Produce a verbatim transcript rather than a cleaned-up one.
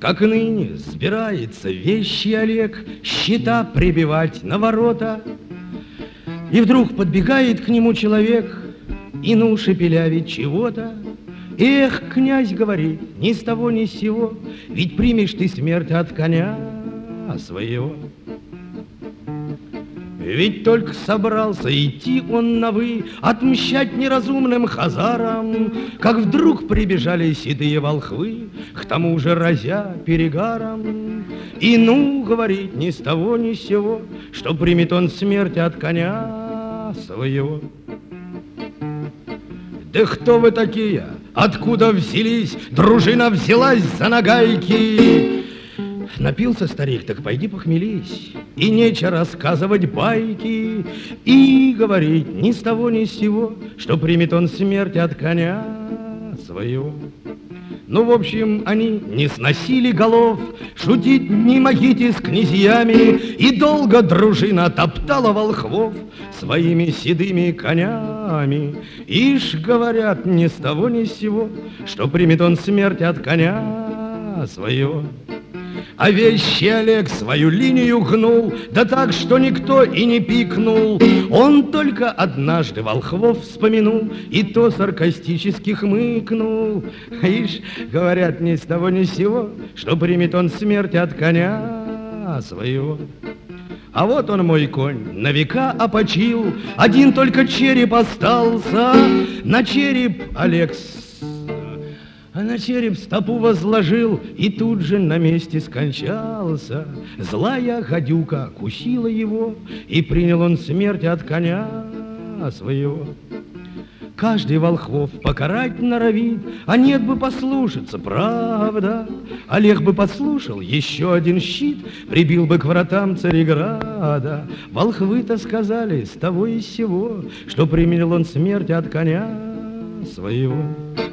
как ныне сбирается вещий Олег счета прибивать на ворота. И вдруг подбегает к нему человек и на уши пилявит чего-то. Эх, князь говорит, ни с того ни с сего, ведь примешь ты смерть от коня своего. Ведь только собрался идти он на «вы», отмщать неразумным хазарам, как вдруг прибежали седые волхвы, к тому же разя перегаром. И ну, говорит, ни с того ни с сего, что примет он смерть от коня своего. Да кто вы такие? Откуда взялись? Дружина взялась за нагайки. Напился старик, так пойди похмелись, и нечего рассказывать байки, и говорить ни с того ни с сего, что примет он смерть от коня своего. Ну, в общем, они не сносили голов, шутить не могите с князьями, и долго дружина топтала волхвов своими седыми конями. Ишь, говорят, ни с того ни с сего, что примет он смерть от коня своего. А вещий Олег свою линию гнул, да так, что никто и не пикнул. Он только однажды волхвов вспомянул, и то саркастически хмыкнул. Ишь, говорят, ни с того ни с сего, что примет он смерть от коня своего. А вот он, мой конь, на века опочил, один только череп остался. На череп Олег А на череп стопу возложил и тут же на месте скончался. Злая гадюка кусила его, и принял он смерть от коня своего. Каждый волхвов покарать норовит, а нет бы послушаться, правда. Олег бы послушал, еще один щит прибил бы к вратам Цареграда. Волхвы-то сказали с того и с сего, что принял он смерть от коня своего.